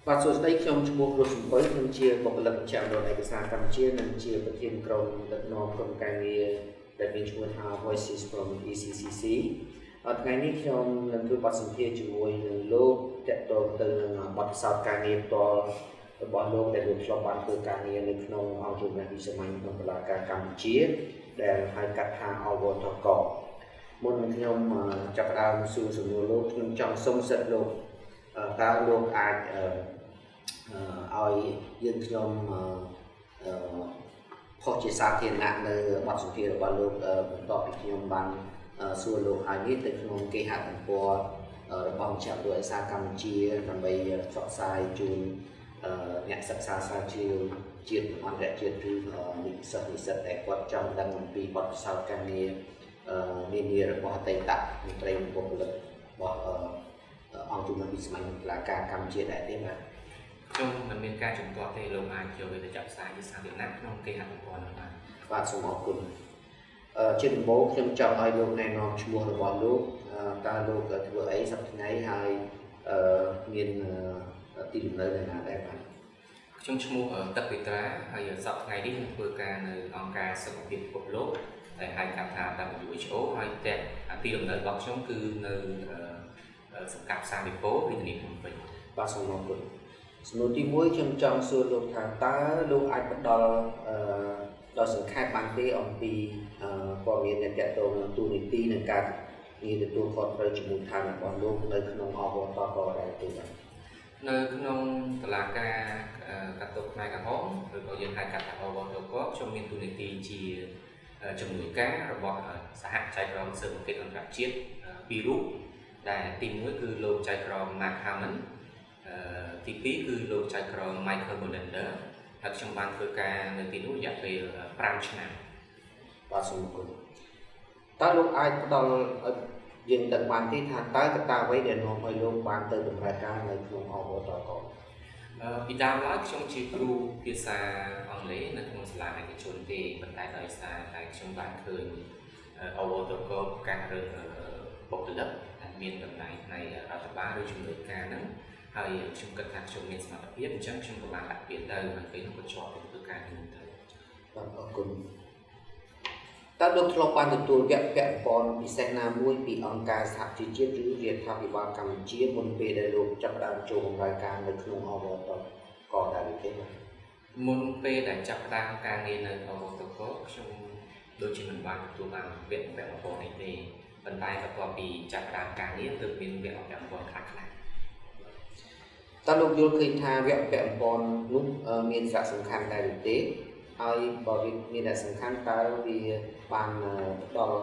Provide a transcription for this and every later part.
បាទសួស្តីខ្ញុំឈ្មោះរស់សំបុយខ្ញុំជាបុគ្គលិកជាមរដ្ឋឯកសារកម្ពុជានិងជាប្រធានក្រុមដឹកនាំក្រុមការងារដែលមានឈ្មោះថា Voices from ECCC ថ្ងៃនេះខ្ញុំនឹងធ្វើបទសម្ភាសន៍ជាមួយនឹងលោកទាក់ទងទៅនឹងបទពិសោធន៍ការងារផ្ទាល់របស់លោកដែលលោកធ្លាប់បានធ្វើការងារនៅក្នុងអង្គជំនាញវិស័យក្នុងតុលាការកម្ពុជាដែលហៅកាត់ថាអវតកមុននឹងខ្ញុំចាប់ផ្ដើមសួរសំណួរលោកខ្ញុំចង់សុំសិទ្ធិលោកតើលោកអាចឲ្យយើងខ្ញុំផុសជាសាធារណៈនៅបទសម្ភាសន៍របស់លោកបន្ទាប់ពីខ្ញុំបានសួរលោកហើយនេះទៅក្នុងគេហទំព័ររបស់មជ្ឈមណ្ឌលឯកសារកម្ពុជាដើម្បីផ្សព្វផ្សាយជូនអ្នកសិក្សាស្រាវជ្រាវជាតិអន្តរជាតិឬនិស្សិតដែលគាត់ចង់ដឹងអំពីបទពិសោធន៍ការងារនានារបស់អតីតមន្ត្រីបុគ្គលិករបស់អង្គជំនុំវិស័យតុលាការកម្ពុជាដែរទេបាទខ្ញុំមិនមានការជំទាស់ទេលោកអាចយកវាទៅចាក់ផ្សាយជាសាធារណៈក្នុងគេហទំព័រនោះបាទសូមអរគុណជាដំបូងខ្ញុំចង់ឲ្យលោកណែនាំឈ្មោះរបស់លោកតើលោកធ្វើអីសប្តាហ៍ថ្ងៃហើយមានទីលំនៅនៅណាដែរបាទខ្ញុំឈ្មោះទឹកវិត្រាហើយសប្តាហ៍ថ្ងៃនេះខ្ញុំធ្វើការនៅអង្គការសុខភាពពិភពលោកដែលហៅកាត់ថា WHO ហើយតែទីលំនៅរបស់ខ្ញុំគឺនៅសង្កាត់ផ្សារវិពោរាជធានីភ្នំពេញបាទសូមអរគុណសំណួរទី1ខ្ញុំចង់សួរលោកថាតើលោកអាចផ្ដល់ដល់សង្ខេបបានទេអំពីព័ត៌មានដែលទាក់ទងនឹងទូនីតិនិងការងារទទួលខុសត្រូវជាមួយឋានរបស់លោកនៅក្នុងអវតកដែរទេបាទនៅក្នុងតុលាការកាត់ទោសផ្នែកកំហុសឬក៏យើងហៅកាត់ថាអវតកខ្ញុំមានទូនីតិជាជំនួយការរបស់សហចែកក្រុមស៊ើបអង្កេតអន្តរជាតិពីររូបដែលទី1គឺលោកចៅក្រម Mark Hammond ទី2គឺលោកចៅក្រម Michael Mollender ហើយខ្ញុំបានធ្វើការនៅទីនោះរយៈពេល5ឆ្នាំបាទសូមអរគុណតើលោកអាចផ្ដល់ឲ្យយើងដឹងបានទេថាតើកត្តាអ្វីដែលនាំឲ្យលោកបានទៅបម្រើការនៅក្នុងអវតកពីដើមឡើយខ្ញុំជាគ្រូភាសាអង់គ្លេសនៅក្នុងសាលាឯកជនទេប៉ុន្តែដោយសារតែខ្ញុំបានឃើញអវតកការរើសបុគ្គលិកដែលមានតំណែងផ្នែករដ្ឋបាលឬជំនួយការហ្នឹងហើយខ្ញុំគិតថាខ្ញុំមានសមត្ថភាពអញ្ចឹងខ្ញុំក៏បានដាក់ពាក្យទៅហើយពេលនោះក៏ជាប់ទៅធ្វើការនេះទៅបាទអរគុណតើលោកធ្លាប់បានទទួលវគ្គពាក់ព័ន្ធពិសេសណាមួយពីអង្គការសហជីវជាតិឬរដ្ឋាភិបាលកម្ពុជាមុនពេលដែលលោកចាប់ផ្ដើមចូលបម្រើការនៅក្នុងអវតកដែរទេបាទមុនពេលដែលចាប់ផ្ដើមការងារនៅអវតកខ្ញុំដូចជាមិនបានទទួលបានវគ្គពាក់ព័ន្ធនេះទេប៉ុន្តែបន្ទាប់ពីចាប់ផ្ដើមការងារទើបមានវគ្គពាក់ព័ន្ធខ្លះតើលោកយល់ឃើញថាវគ្គពាក់ព័ន្ធនោះមានសារៈសំខាន់ដែរឬទេហើយបើវាមានសារៈសំខាន់តើវាបានផ្ដល់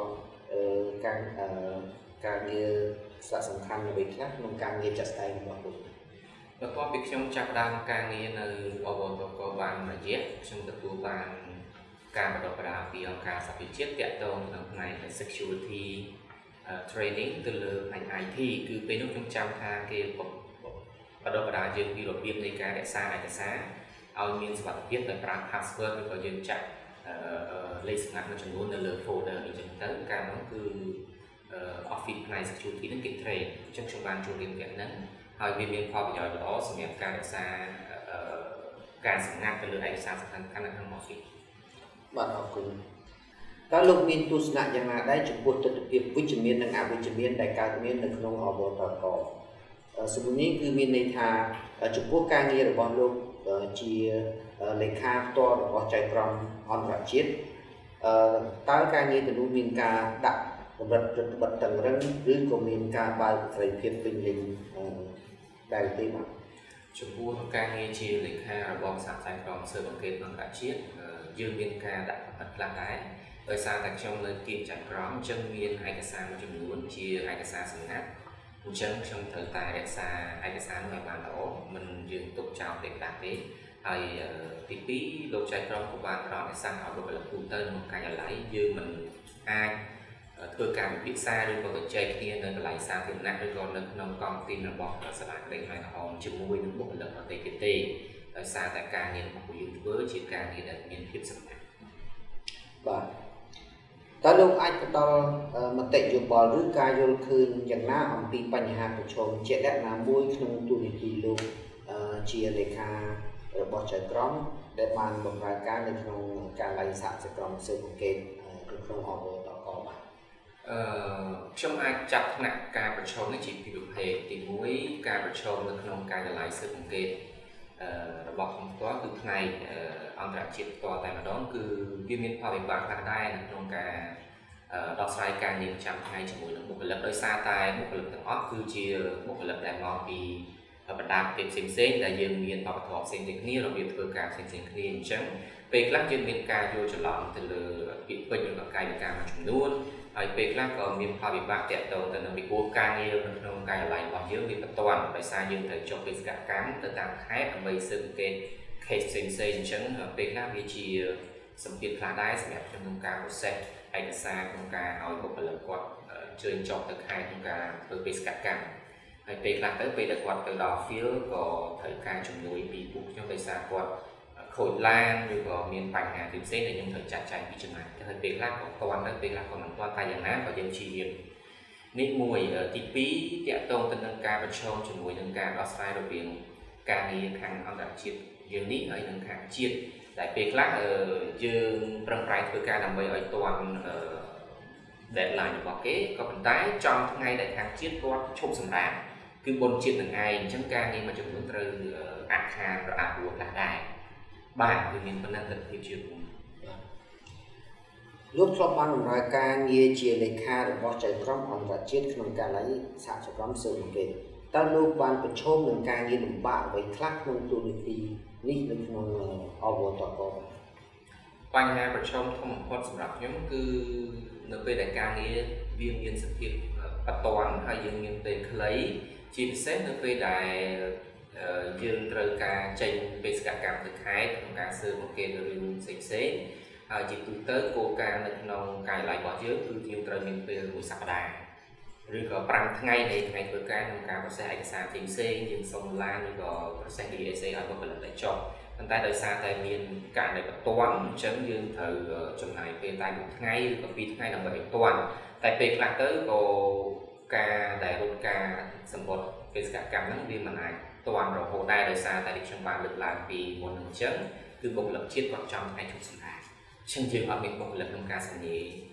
ការងារសារៈសំខាន់អ្វីខ្លះក្នុងការងារចាត់ស្ដែងរបស់លោកបន្ទាប់ពីខ្ញុំចាប់ផ្ដើមការងារនៅអវតកបានរយៈខ្ញុំទទួលបានការបណ្ដុះបណ្ដាលពីអង្គការសហប្រជាជាតិទាក់ទងនឹងផ្នែក security training ទៅលើផ្នែក IT គឺពេលនោះខ្ញុំចាំថាគេបណ្ដុះបណ្ដាលយើងពីរបៀបនៃការរក្សាឯកសារឲ្យមានសុវត្ថិភាពដោយប្រើ password ឬក៏យើងចាក់លេខសម្ងាត់មួយចំនួននៅលើ folder អីចឹងទៅការនោះគឺ office ផ្នែក security ហ្នឹងគេ train អញ្ចឹងខ្ញុំបានចូលរៀនវគ្គហ្នឹងហើយវាមានផលប្រយោជន៍ល្អសម្រាប់ការរក្សាការសម្ងាត់ទៅលើឯកសារសំខាន់ៗនៅក្នុង office បាទអរគុណតើលោកមានទស្សនៈយ៉ាងណាដែរចំពោះទស្សនវិជ្ជាវិជ្ជមាននិងអវិជ្ជមានដែលកើតមាននៅក្នុងអវតកសំណួរនេះគឺមានន័យថាចំពោះការងាររបស់លោកជាលេខាផ្ទាល់របស់ចៅក្រមអន្តរជាតិតើការងារទៅនោះមានការដាក់កម្រិតប្រតិបត្តិតឹងរឹងឬក៏មានការបើកសេរីភាពពេញលេញដែរទេបាទចំពោះការងារជាលេខារបស់សហចែកក្រមស៊ើបអង្កេតអន្តរជាតិយើងមានការដាក់កម្រិតខ្លះដែរដោយសារតែខ្ញុំនៅទីចៅក្រមអញ្ចឹងមានឯកសារមួយចំនួនជាឯកសារសម្ងាត់អញ្ចឹងខ្ញុំត្រូវតែរក្សាឯកសារនោះឲ្យបានល្អមិនយើងទុកចោលទេដាច់ទេហើយទី2លោកចៅក្រមក៏បានផ្ដល់ឯកសារឲ្យបុគ្គលិកទូទៅក្នុងការិយាល័យយើងមិនអាចធ្វើការពិភាក្សាឬក៏ជជែកគ្នានៅកន្លែងសាធារណៈឬក៏នៅក្នុងកងទីនរបស់សាលាក្តីផ្នែកកំហុសជាមួយនឹងបុគ្គលិកដទៃទៀតទេដោយសារតែការងាររបស់ពួកយើងធ្វើជាការងារដែលមានភាពសម្ងាត់បាទតើលោកអាចផ្ដល់មតិយោបល់ឬការយល់ឃើញយ៉ាងណាអំពីបញ្ហាប្រឈមជាក់លាក់ណាមួយក្នុងទូនីតិលោកជាលេខារបស់ចៅក្រមដែលបានបម្រើការនៅក្នុងការឡៃសហសកម្មស៊ើបអង្កេតក្នុងអបតកបាទខ្ញុំអាចចាត់ថ្នាក់ការប្រឈមនេះជាពីរប្រភេទទី1ការប្រឈមនៅក្នុងការចល័យស៊ើបអង្កេតរបស់ខ្ញុំផ្ទាល់គឺផ្នែកអន្តរជាតិផ្ទាល់តែម្ដងគឺវាមានផលវិបាកខ្លះដែរនៅក្នុងការដោះស្រាយការងារប្រចាំថ្ងៃជាមួយនឹងបុគ្គលិកដោយសារតែបុគ្គលិកទាំងអស់គឺជាបុគ្គលិកដែលមកពីបណ្ដាប្រទេសផ្សេងៗដែលយើងមានវប្បធម៌ផ្សេងៗគ្នារបៀបធ្វើការផ្សេងៗគ្នាអញ្ចឹងពេលខ្លះយើងមានការយល់ច្រឡំទៅលើពាក្យពេចន៍របស់កាយវិការមួយចំនួនហើយពេលខ្លះក៏មានផលវិបាកទាក់ទងទៅនឹងពីព្រោះការងារនៅក្នុងកាយវិការរបស់យើងវាបន្ទាន់ដោយសារយើងត្រូវចុះបេសកកម្មទៅតាមខេត្តដើម្បីស៊ើបអង្កេត case ផ្សេងៗអញ្ចឹងពេលខ្លះវាជាសម្ពាធខ្លះដែរសម្រាប់ក្នុងការ process ឯកសារក្នុងការឲ្យបុគ្គលិកគាត់ជើញចុះទៅខេត្តក្នុងការធ្វើបេសកកម្មហើយពេលខ្លះទៅពេលដែលគាត់ទៅដល់ field ក៏ត្រូវការជំនួយពីពួកខ្ញុំដោយសារគាត់ខូចឡានឬក៏មានបញ្ហាផ្សេងៗដែលខ្ញុំត្រូវចាត់ចែងពីចំណាយហើយពេលខ្លះក៏ទាន់ទៅពេលខ្លះក៏មិនទាន់តែយ៉ាងណាក៏យើងព្យាយាមនេះមួយទី2ទាក់ទងទៅនឹងការប្រឈមជាមួយនឹងការដោះស្រាយរវាងការងារខាងអន្តរជាតិយើងនេះហើយនឹងខាងជាតិតែពេលខ្លះយើងប្រឹងប្រែងធ្វើការដើម្បីឲ្យទាន់ deadline របស់គេក៏ប៉ុន្តែចំថ្ងៃដែលខាងជាតិគាត់ឈប់សម្រាកគឺបុណ្យជាតិនឹងឯងអញ្ចឹងការងារមួយចំនួនត្រូវអាក់ខានរអាក់រអួលខ្លះដែរបាទគឺមានប៉ុណ្ណឹងទស្សនវិជ្ជាខ្ញុំលោកធ្លាប់បានបម្រើការងារជាលេខារបស់ចៅក្រមអន្តរជាតិក្នុងការឡៃសហគមន៍ស៊ើបអង្កេតតើលោកបានប្រឈមនឹងការងារលំបាកអ្វីខ្លះក្នុងទូនីតិនេះនៅក្នុងអវតកបញ្ហាប្រឈមធំបំផុតសម្រាប់ខ្ញុំគឺនៅពេលដែលការងារវាមានសភាពបន្ទាន់ហើយយើងមានពេលខ្លីជាពិសេសនៅពេលដែលយើងត្រូវការចេញបេសកកម្មទៅខេត្តក្នុងការស៊ើបអង្កេតរឿងផ្សេងៗហើយជាទូទៅគោលការណ៍នៅក្នុងការឡៃរបស់យើងគឺយើងត្រូវមានពេលមួយសប្តាហ៍ឬក៏5ថ្ងៃនៃថ្ងៃធ្វើការក្នុងការប្រសិទ្ធឯកសារផ្សេងៗយើងសុំឡានឬក៏ប្រសិទ្ធ DSA ឲ្យបុគ្គលិកដែលចុះប៉ុន្តែដោយសារតែមានការដែលបន្ទាន់អញ្ចឹងយើងត្រូវចំណាយពេលតែ1ថ្ងៃឬក៏2ថ្ងៃដើម្បីឲ្យទាន់តែពេលខ្លះទៅក៏ការដែលរត់ការសម្បត្តិបេសកកម្មហ្នឹងវាមិនអាចទាន់រហូតដែរដោយសារតែខ្ញុំបានលើកឡើងពីមុនអញ្ចឹងគឺបុគ្គលិកជាតិគាត់ចង់ថ្ងៃឈប់សម្រាកអញ្ចឹងយើងអត់មានបុគ្គលិកក្នុងការសញ្ញា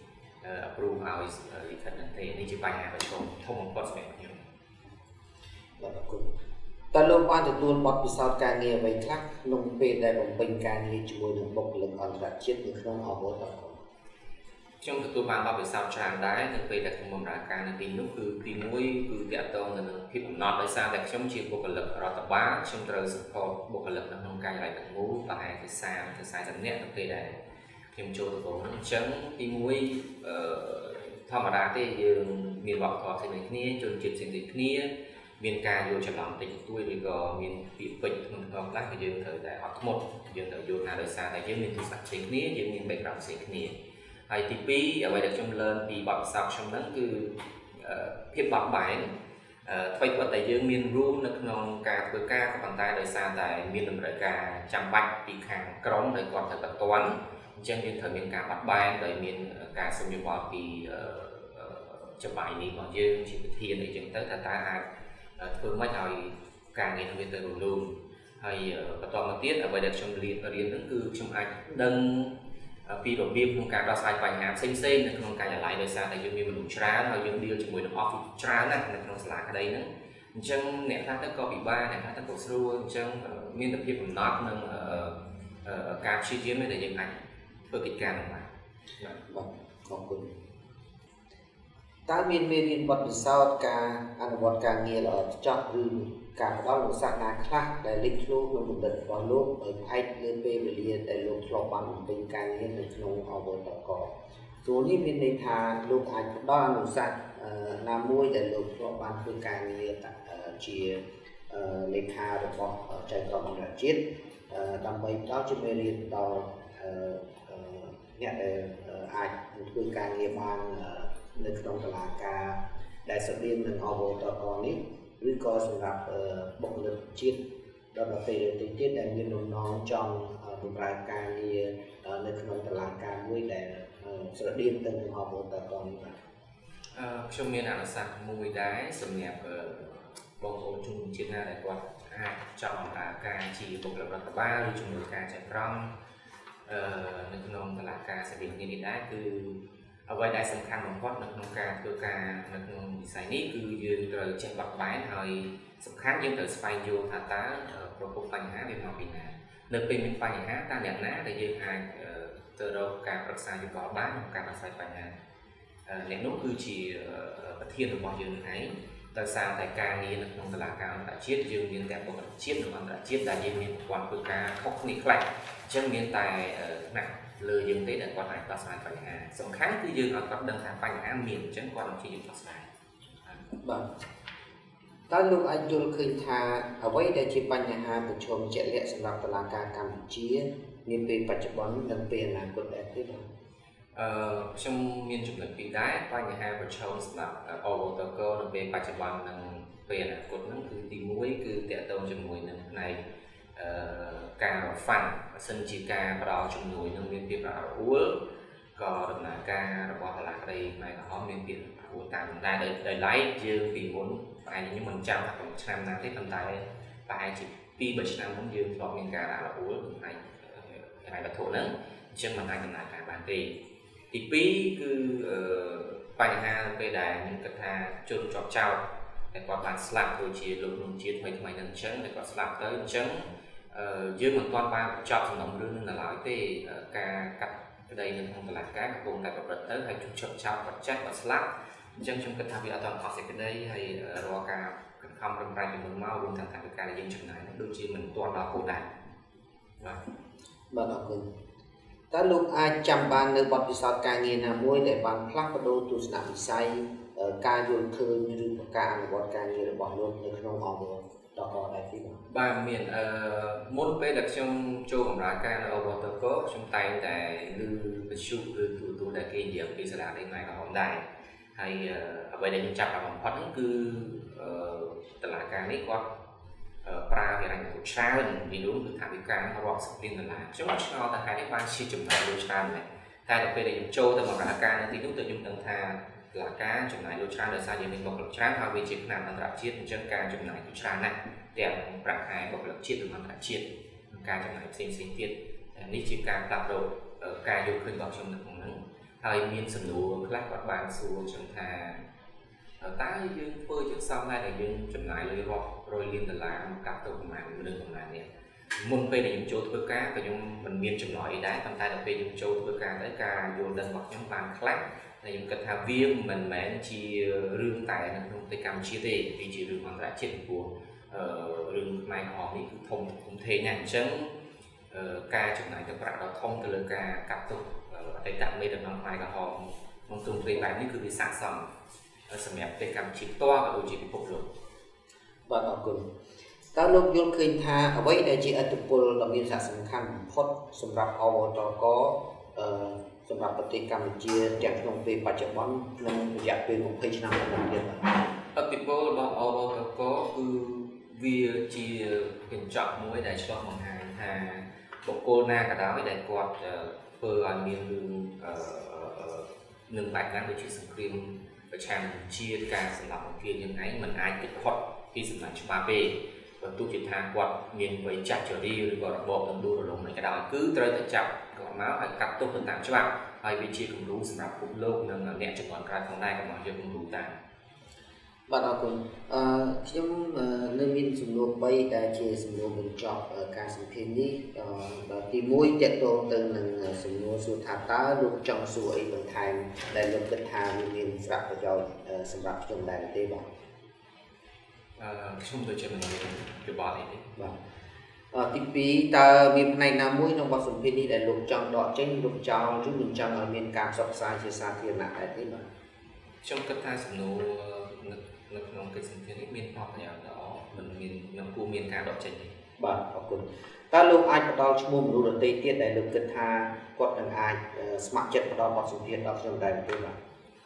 approve ឲ្យលិខិតហ្នឹងទេនេះជាបញ្ហាប្រឈមធំបំផុតសម្រាប់ខ្ញុំបាទអរគុណតើលោកបានទទួលបទពិសោធន៍ការងារអ្វីខ្លះក្នុងពេលដែលបំពេញការងារជាមួយនឹងបុគ្គលិកអន្តរជាតិនៅក្នុងអវតកខ្ញុំទទួលបានបទពិសោធន៍ច្រើនដែរនៅពេលដែលខ្ញុំបម្រើការនៅទីនោះគឺទី1គឺទាក់ទងទៅនឹងភាពកំណត់ដោយសារតែខ្ញុំជាបុគ្គលិករដ្ឋបាលខ្ញុំត្រូវ support បុគ្គលិកនៅក្នុងការចែកទាំងមូលប្រហែលជា30ទៅ40នាក់នៅពេលដែលខ្ញុំចូលទៅក្នុងអញ្ចឹងទី1ធម្មតាទេយើងមានវប្បធម៌ផ្សេងៗគ្នាជនជាតិផ្សេងៗគ្នាមានការយល់ច្រឡំតិចតួចឬក៏មានពាក្យពេចន៍ក្នុងខ្លះក៏យើងត្រូវតែអត់ធ្មត់យើងត្រូវយល់ថាដោយសារតែយើងមានទស្សនៈផ្សេងគ្នាយើងមាន background ផ្សេងគ្នាហើយទី2អ្វីដែលខ្ញុំលើនពីបទពិសោធន៍ខ្ញុំហ្នឹងគឺភាពបត់បែនអ្វីគាត់តែយើងមាន rule នៅក្នុងការធ្វើការក៏ប៉ុន្តែដោយសារតែមានតម្រូវការចាំបាច់ពីខាងក្រុមដែលគាត់ត្រូវបន្ទាន់អញ្ចឹងយើងត្រូវមានការបត់បែនដោយមានការសុំយោបល់ពីច្បាប់នេះរបស់យើងជាប្រធានអីចឹងទៅថាតើអាចធ្វើម៉េចឲ្យការងារនឹងវាទៅរលូនហើយបន្តមកទៀតអ្វីដែលខ្ញុំរៀនហ្នឹងគឺខ្ញុំអាចដឹងពីរបៀបក្នុងការដោះស្រាយបញ្ហាផ្សេងៗនៅក្នុងការចល័យដោយសារតែយើងមានមនុស្សច្រើនហើយយើង deal ជាមួយនឹង office ច្រើនណាស់នៅក្នុងសាលាក្តីហ្នឹងអញ្ចឹងអ្នកខ្លះទៅក៏ពិបាកអ្នកខ្លះទៅក៏ស្រួលអញ្ចឹងមានតែភាពកំណត់និងការព្យាយាមដែលយើងអាចធ្វើកិច្ចការហ្នឹងបាទអរគុណតើមានមេរៀនបទពិសោធន៍ការអនុវត្តការងារល្អចោះឬការផ្ដល់នូវសាសនាខ្លះដែលលេចធ្លោក្នុងគំនិតរបស់លោកឲ្យផ្អែកលើពេលវេលាដែលលោកធ្លាប់បានបំពេញការងារនៅក្នុងអវតកព្រោះនេះមានន័យថាលោកអាចផ្ដល់អនុសាសន៍ណាមួយដែលលោកធ្លាប់បានធ្វើការងារជាលេខារបស់ចៅក្រមអន្តរជាតិដើម្បីផ្ដល់ជាមេរៀនដល់អ្នកដែលអាចធ្វើការងារបាននៅក្នុងតុលាការដែលស្តីងនឹងអវតកនេះឬក៏សម្រាប់បុគ្គលិកជាតិដល់ប្រទេសដទៃទៀតដែលមានបំណងចង់បម្រើការងារនៅក្នុងតុលាការមួយដែលស្រដៀងទៅនឹងអវតកនេះបាទខ្ញុំមានអនុសាសន៍មួយដែរសម្រាប់បងប្អូនជនជាតិណាដែលគាត់អចង់ថាការជាបុគ្គលិករដ្ឋបាលឬជំនួយការចែកក្រមនៅក្នុងតឡាការសេរីភាពនេះដែរគឺអ្វីដែលសំខាន់បំផុតនៅក្នុងការធ្វើការនៅក្នុងវិស័យនេះគឺយើងត្រូវចេះបត់បែនហើយសំខាន់យើងត្រូវស្វែងយល់ថាតើប្រភពបញ្ហាវាមកពីណានៅពេលមានបញ្ហាតើអ្នកណាដែលយើងអាចទៅរកការប្រឹក្សាយោបល់បានក្នុងការដោះស្រាយបញ្ហាអ្នកនោះគឺជាប្រធានរបស់យើងឯងដោយសារតែការងារនៅក្នុងតឡាការអន្តរជាតិយើងមានតែបុគ្គលិកជាតិនិងអន្តរជាតិដែលយើងមានប្រព័ន្ធធ្វើការខុសគ្នាខ្លះអញ្ចឹងមានតែណាស់លើយើងទេដែលគាត់អាចដោះស្រាយបញ្ហាសំខាន់គឺយើងឲ្យគាត់ដឹងថាបញ្ហាមានអញ្ចឹងគាត់នឹងជាយើងដោះស្រាយបាទតើលោកអាចយល់ឃើញថាអ្វីដែលជាបញ្ហាប្រឈមជាក់លាក់សម្រាប់តុលាការកម្ពុជានាពេលបច្ចុប្បន្ននិងពេលអនាគតដែរទេបាទខ្ញុំមានចំណុចពីរដែរបញ្ហាប្រឈមសម្រាប់អវតកនៅពេលបច្ចុប្បន្ននិងពេលអនាគតហ្នឹងគឺទី1គឺតកតងជាមួយនឹងផ្នែកការរហ្វាន់បើសិនជាការផ្ដល់ជំនួយនឹងមានភាពរហ័សក៏ដំណើរការរបស់តុលាការផ្នែកក្រហមមានភាពរហ័សតាមដែរដោយឡែកយើងពីមុនតែខ្ញុំមិនចាំថាក្នុងឆ្នាំណាទេប៉ុន្តែប្រហែលជា2-3ឆ្នាំមុនយើងធ្លាប់មានការរហ័សផ្នែកហិរញ្ញវត្ថុហ្នឹងអញ្ចឹងមិនអាចដំណើរការបានទេទី2គឺបញ្ហាពេលដែលខ្ញុំគិតថាជនជាប់ចោតតែគាត់បានស្លាប់ដូចជាលោកនួនជាតិថ្មីៗនឹងអញ្ចឹងតែគាត់ស្លាប់ទៅអញ្ចឹងយើងមិនទាន់បានបញ្ចប់សំណុំរឿងនឹងឡើយទេការកាត់ក្តីនៅក្នុងតុលាការកំពុងតែប្រព្រឹត្តទៅហើយជនជាប់ចោតគាត់ចាស់គាត់ស្លាប់អញ្ចឹងខ្ញុំគិតថាវាអត់ទាន់អស់សេចក្តីហើយរាល់ការខិតខំប្រឹងប្រែងពីមុនមករួមទាំងថវិកាដែលយើងចំណាយនោះដូចជាមិនទាន់ដល់គោលដៅបាទអរគុណតើលោកអាចចាំបាននៅបទពិសោធន៍ការងារណាមួយដែលបានផ្លាស់ប្ដូរទស្សនវិស័យការយល់ឃើញឬការអនុវត្តការងាររបស់លោកនៅក្នុងអង្គការតកដែរទេបាទមានមុនពេលដែលខ្ញុំចូលបម្រើការនៅអវតកខ្ញុំតែងតែឮវិទ្យុឬទូរទស្សន៍ដែលគេនិយាយពីសាលារៀនខ្មែរក្រហមដែរហើយអ្វីដែលខ្ញុំចាប់អារម្មណ៍បំផុតហ្នឹងគឺតុលាការនេះគាត់ប្រើហិរញ្ញវត្ថុច្រើនពីនោះគឺថាវិការរាប់សិបលានដុល្លារខ្ញុំឆ្ងល់ថាហេតុនេះបានជាចំណាយលុយច្រើនដែរតែដល់ពេលដែលខ្ញុំចូលទៅបម្រើការនៅទីនោះទៅខ្ញុំដឹងថាតុលាការចំណាយលុយច្រើនដោយសារយើងមានបុគ្គលិកច្រើនហើយវាជាផ្នែកអន្តរជាតិអញ្ចឹងការចំណាយគឺច្រើនណាស់ទាំងប្រាក់ខែបុគ្គលិកជាតិនិងអន្តរជាតិនិងការចំណាយផ្សេងៗទៀតនេះជាការផ្លាស់ប្ដូរការយល់ឃើញរបស់ខ្ញុំនៅក្នុងហ្នឹងហើយមានសំណួរខ្លះគាត់បានសួរខ្ញុំថាតើយើងធ្វើជាសំណាក់ដែលយើងចំណាយលុយរាប់រយលានដុល្លារមកកាប់ទៅប្រមាណមនុស្សប្រមាណនេះមុនពេលដែលខ្ញុំចូលធ្វើការក៏ខ្ញុំមិនមានចំណល់អីដែរប៉ុន្តែដល់ពេលខ្ញុំចូលធ្វើការទៅការយល់ដឹងរបស់ខ្ញុំបានខ្លាំងហើយខ្ញុំគិតថាវាមិនមែនជារឿងតែនៅក្នុងប្រទេសកម្ពុជាទេវាជារឿងអន្តរជាតិព្រោះរឿងផ្នែកក្រហមនេះគឺធំធេងណាស់អញ្ចឹងការចំណាយទឹកប្រាក់ដ៏ធំទៅលើការកាត់ទុកអតីតមេដឹកនាំផ្នែកក្រហមក្នុងទ្រង់ទ្រាយបែបនេះគឺវាស័ក្តិសមសម្រាប់ប្រទេសកម្ពុជាផ្ទាល់ក៏ដូចជាពិភពលោកបាទអរគុណតើលោកយល់ឃើញថាអ្វីដែលជាឥទ្ធិពលដ៏មានសារៈសំខាន់បំផុតសម្រាប់អវតកសម្រាប់ប្រទេសកម្ពុជាទាំងក្នុងពេលបច្ចុប្បន្ននិងរយៈពេល20ឆ្នាំខាងមុខទៀតឥទ្ធិពលរបស់អវតកគឺវាជាកញ្ចក់មួយដែលឆ្លុះបង្ហាញថាបុគ្គលណាក៏ដោយដែលគាត់ធ្វើឲ្យមានរឿងនឹងបែបណាដូចជាសង្គ្រាមប្រឆាំងជាតិការសម្លាប់បង្គាយើងឯងមិនអាចគិតផុតពីសំណាញ់ច្បាប់ទេបើទោះជាថាគាត់មានវ័យចាស់ជរាឬក៏របបដួលរលំមិនក៏ដោយគឺត្រូវតែចាប់គាត់មកឲ្យកាត់ទោសទៅតាមច្បាប់ហើយវាជាគំរូសម្រាប់ពិភពលោកនិងអ្នកជំនាន់ក្រោយផងដែរកុំឲ្យយកគំរូតាមបាទអរគុណខ្ញុំនៅមានសំណួរ3ដែលជាសំណួរបញ្ចប់ការសម្ភាសន៍នេះទី1ទាក់ទងទៅនឹងសំណួរសួរថាតើលោកចង់សួរអីបន្ថែមដែលលោកគិតថាមានសារៈប្រយោជន៍សម្រាប់ខ្ញុំដែរទេបាទខ្ញុំដូចជាមិនមានយោបល់អីទេបាទទី2តើមានផ្នែកណាមួយក្នុងបទសម្ភាសន៍នេះដែលលោកចង់ដកចេញលោកចោលឬមិនចង់ឲ្យមានការផ្សព្វផ្សាយជាសាធារណៈដែរទេបាទខ្ញុំគិតថាសំណួរនៅក្នុងកិច្ចសម្ភាសន៍នេះមានផលប្រយោជន៍ល្អមិនគួរមានការដកចេញទេបាទអរគុណតើលោកអាចផ្ដល់ឈ្មោះមនុស្សដទៃទៀតដែលលោកគិតថាគាត់នឹងអាចស្ម័គ្រចិត្តផ្ដល់បទសម្ភាសន៍ដល់ខ្ញុំដែរទេបាទ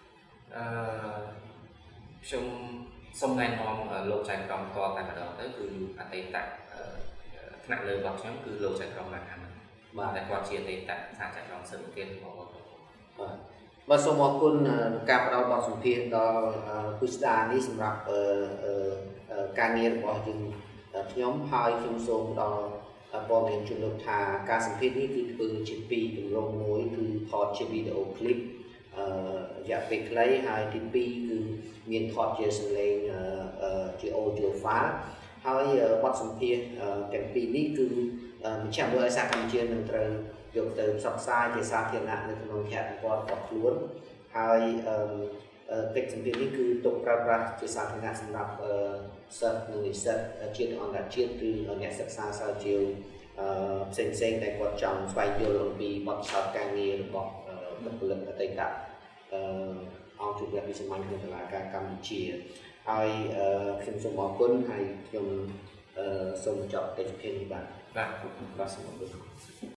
ខ្ញុំសូមណែនាំលោកចៅក្រមផ្ទាល់តែម្ដងទៅគឺអតីតថ្នាក់លើរបស់ខ្ញុំគឺលោកចៅក្រមណាស់ហ្នឹងបាទតែគាត់ជាអតីតសាស្ត្រចៅក្រមសិទ្ធិអង្គរបស់បាទសូមអរគុណការផ្ដល់បទសម្ភាសន៍ដល់ពុស្ដានេះសម្រាប់ការងាររបស់យើងខ្ញុំហើយខ្ញុំសូមដល់ព័ត៌មានជម្រាបថាការសម្ភាសន៍នេះគឺធ្វើជាពីរគម្រោងមួយគឺថតជាវីដេអូឃ្លីបរយៈពេលខ្លីហើយទី2គឺមានថតជាសំឡេងជា audio file ហើយបទសម្ភាសន៍ទាំងពីរនេះគឺមជ្ឈមណ្ឌលឯកសារកម្ពុជានឹងត្រូវយកទៅផ្សព្វផ្សាយជាសាធារណៈនៅក្នុងគេហទំព័ររបស់ខ្លួនហើយកិច្ចសម្ភាសន៍នេះគឺទុកប្រើប្រាស់ជាសាធារណៈសម្រាប់សិស្សនិងនិស្សិតជាតិអន្តរជាតិគឺអ្នកសិក្សាស្រាវជ្រាវផ្សេងៗដែលគាត់ចង់ស្វែងយល់អំពីបទពិសោធន៍ការងាររបស់បុគ្គលិកអតីតអង្គជំនាញវិស័យក្នុងតុលាការកម្ពុជាហើយខ្ញុំសូមអរគុណហើយខ្ញុំសូមបញ្ចប់កិច្ចសម្ភាសន៍នេះបាទបាទសូមអរគុណ